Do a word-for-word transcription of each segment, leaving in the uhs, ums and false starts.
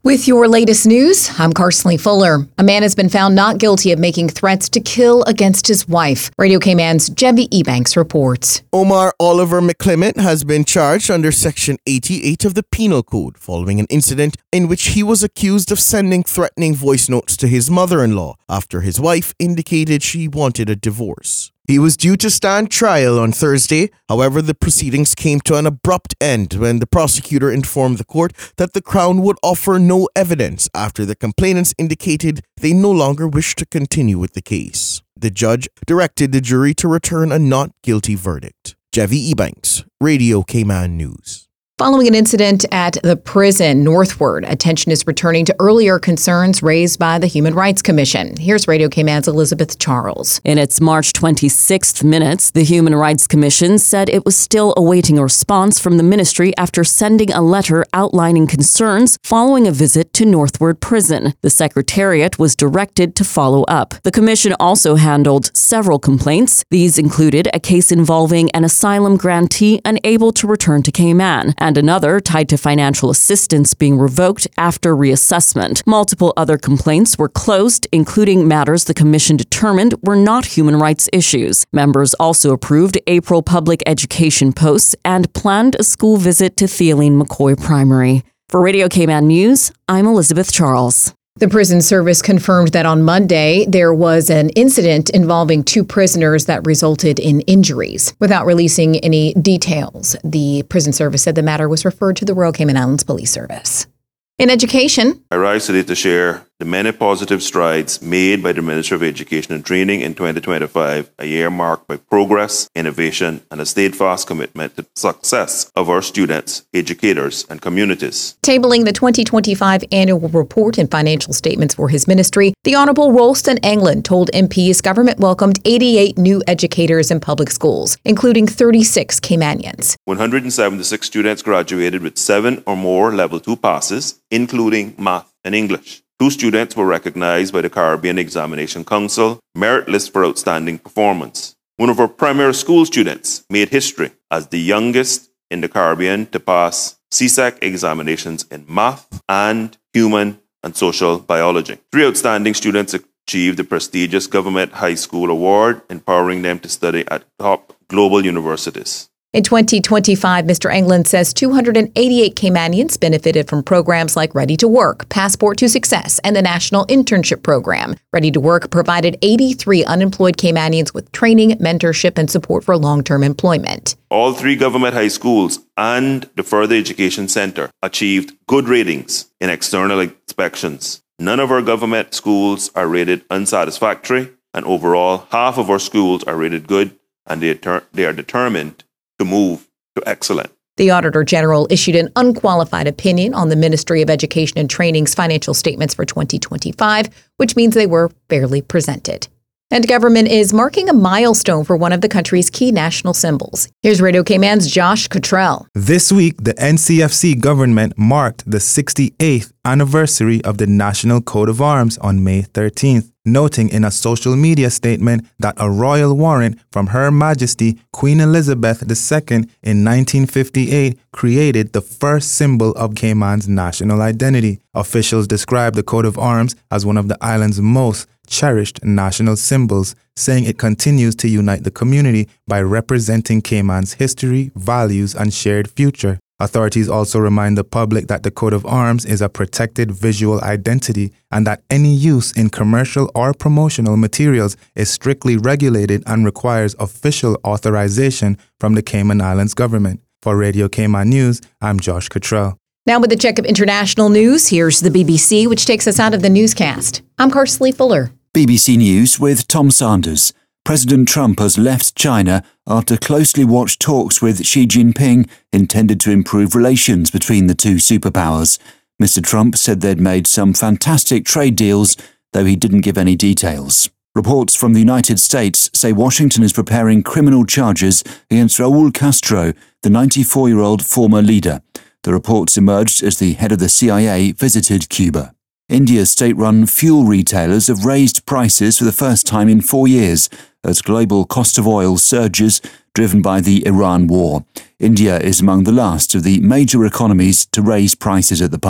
With your latest news, I'm Carsley Fuller. A man has been found not guilty of making threats to kill against his wife. Radio K-Man's Jevy Ebanks reports. Omar Oliver McClement has been charged under Section eighty-eight of the Penal Code following an incident in which he was accused of sending threatening voice notes to his mother-in-law after his wife indicated she wanted a divorce. He was due to stand trial on Thursday. However, the proceedings came to an abrupt end when the prosecutor informed the court that the Crown would offer no evidence after the complainants indicated they no longer wished to continue with the case. The judge directed the jury to return a not guilty verdict. Jevy Ebanks, Radio K-Man News. Following an incident at the prison northward, attention is returning to earlier concerns raised by the Human Rights Commission. Here's Radio K-Man's Elizabeth Charles. In its March twenty-sixth minutes, the Human Rights Commission said it was still awaiting a response from the ministry after sending a letter outlining concerns following a visit to Northward Prison. The Secretariat was directed to follow up. The Commission also handled several complaints. These included a case involving an asylum grantee unable to return to Cayman, and another tied to financial assistance being revoked after reassessment. Multiple other complaints were closed, including matters the Commission determined were not human rights issues. Members also approved April public education posts and planned a school visit to Theoline McCoy Primary. For Radio K-Man News, I'm Elizabeth Charles. The prison service confirmed that on Monday, there was an incident involving two prisoners that resulted in injuries. Without releasing any details, the prison service said the matter was referred to the Royal Cayman Islands Police Service. In education, I rise today to share the many positive strides made by the Ministry of Education and Training in twenty twenty-five, a year marked by progress, innovation, and a steadfast commitment to the success of our students, educators, and communities. Tabling the twenty twenty-five annual report and financial statements for his ministry, the Honourable Ralston England told M Ps government welcomed eighty-eight new educators in public schools, including thirty-six Caymanians. one hundred seventy-six students graduated with seven or more level two passes, including math and English. Two students were recognized by the Caribbean Examination Council, merit list for outstanding performance. One of our primary school students made history as the youngest in the Caribbean to pass C S E C examinations in math and human and social biology. Three outstanding students achieved the prestigious Government High School Award, empowering them to study at top global universities. In twenty twenty-five, Mister England says two hundred eighty-eight Caymanians benefited from programs like Ready to Work, Passport to Success, and the National Internship Program. Ready to Work provided eighty-three unemployed Caymanians with training, mentorship, and support for long-term employment. All three government high schools and the Further Education Center achieved good ratings in external inspections. None of our government schools are rated unsatisfactory, and overall, half of our schools are rated good, and they are, they are determined to move to excellent. The Auditor General issued an unqualified opinion on the Ministry of Education and Training's financial statements for twenty twenty-five, which means they were fairly presented. And government is marking a milestone for one of the country's key national symbols. Here's Radio K-Man's Josh Cottrell. This week, the N C F C government marked the sixty-eighth anniversary of the National Coat of Arms on May thirteenth, noting in a social media statement that a royal warrant from Her Majesty Queen Elizabeth the Second in nineteen fifty-eight created the first symbol of Cayman's national identity. Officials describe the coat of arms as one of the island's most cherished national symbols, saying it continues to unite the community by representing Cayman's history, values, and shared future. Authorities also remind the public that the coat of arms is a protected visual identity and that any use in commercial or promotional materials is strictly regulated and requires official authorization from the Cayman Islands government. For Radio Cayman News, I'm Josh Cottrell. Now with a check of international news, here's the B B C, which takes us out of the newscast. I'm Carsley Fuller. B B C News with Tom Sanders. President Trump has left China after closely watched talks with Xi Jinping intended to improve relations between the two superpowers. Mister Trump said they'd made some fantastic trade deals, though he didn't give any details. Reports from the United States say Washington is preparing criminal charges against Raul Castro, the ninety-four-year-old former leader. The reports emerged as the head of the C I A visited Cuba. India's state-run fuel retailers have raised prices for the first time in four years as global cost of oil surges, driven by the Iran war. India is among the last of the major economies to raise prices at the pump.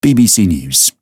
B B C News.